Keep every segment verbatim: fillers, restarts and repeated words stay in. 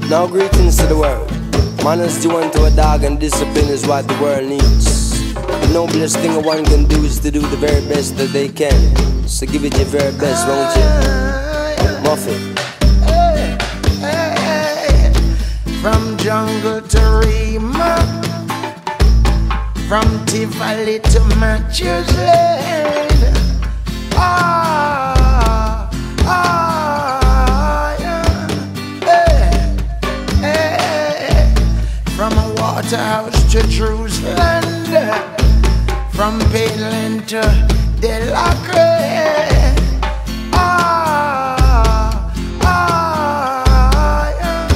Now greetings to the world. Manners due unto a dog and discipline is what the world needs. The noblest thing a one can do is to do the very best that they can. So give it your very best, won't you? Muffin. From jungle to Rima, from Tivoli to Matthews Lane. Ah, ah, yeah. Hey, hey. From a Waterhouse to Jerusalem, from Painland to Delacre. Ah, ah,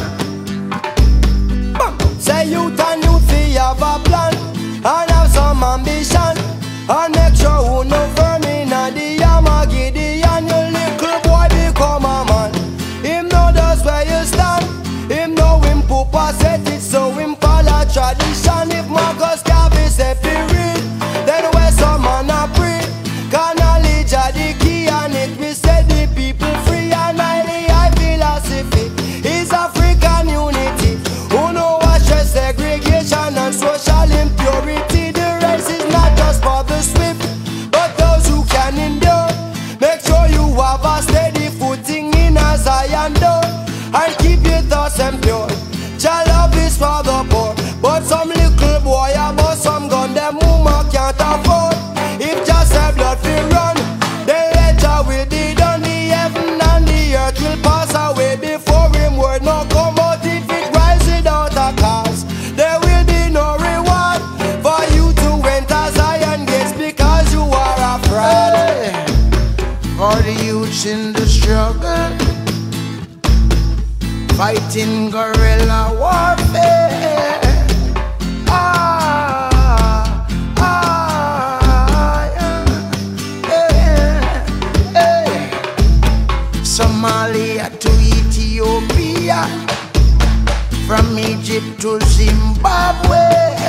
yeah. Say youth and youth fi have a plan and have some ambition, and make sure who no firm inna the Armageddon. Your little boy become a man. Him know that's where you stand. Him know him papa set it, so him follow tradition. If Marcus Garvey say fi read, then where some man a pray. 'Cause knowledge a the key, and it will set the people free. And highly high philosophy is African unity. Who know what stress, segregation and social impurity. The race is not just for the swift, but those who can endure. Make sure you have a steady footing in a Zion door, and keep your thoughts and pure. Child love is for the poor, but some little boy about some gun them mama can't afford. If just a blood will run, then later will be done. The heaven and the earth will pass away before him word no come out. If it rise without a cause, there will be no reward for you to enter Zion gates because you are a fraud. Hey, for the youths in the struggle, fighting guerrilla warfare. Ah, ah, yeah. Hey, hey. Somalia to Ethiopia, from Egypt to Zimbabwe.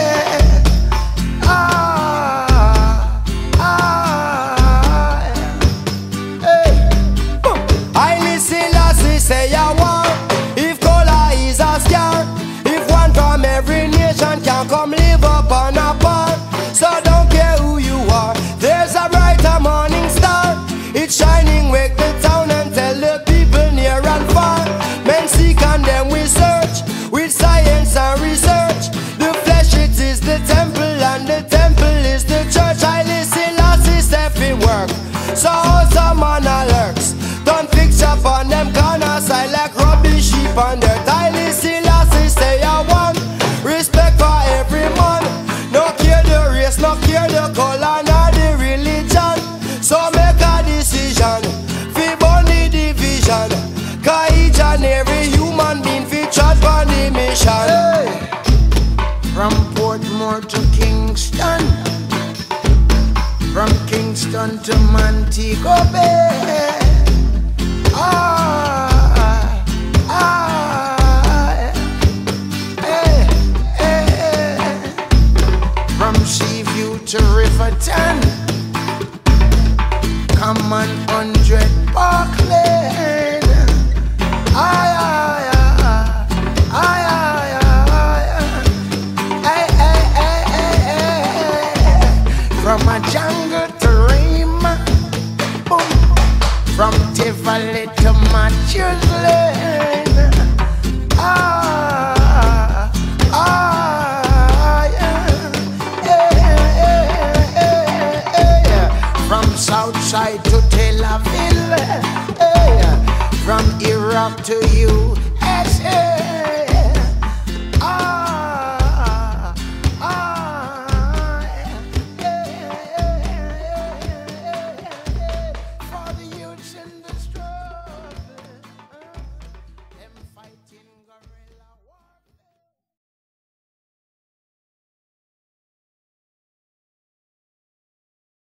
Ah, ah, hey. I listen as we say I want. If color is a scare, if one from every nation can come live up on a par. So don't care who you are, there's a brighter morning star. It's shining, wake the town and tell the people near and far. Men seek and then we search, with science and research. The flesh it is the temple and the temple is the church. I listen as it's every work, so some man lurks. Don't fix up on them corners, I like rubbish sheep on dirt. I listen as they say I want respect for every man. No care the race, no care the color, nor the religion. So make a decision, fi burn the division. 'Cause each and every human being featured on the mission. Hey. From Portmore to Kingston, from Kingston to Montego Bay. Ah, ah, hey, hey. From Seaview to Riverton, come on Hundred Park Lane. Ay, ay, ay, ay, ay, ay, ay, ay, ay, ay. From a jungle to Rima, boom. From Tivoli to Matthews Lane. Ah, ah, yeah. Yeah, yeah, yeah, yeah. From Southside to Tel Aviv. Yeah. From Iraq to U S A.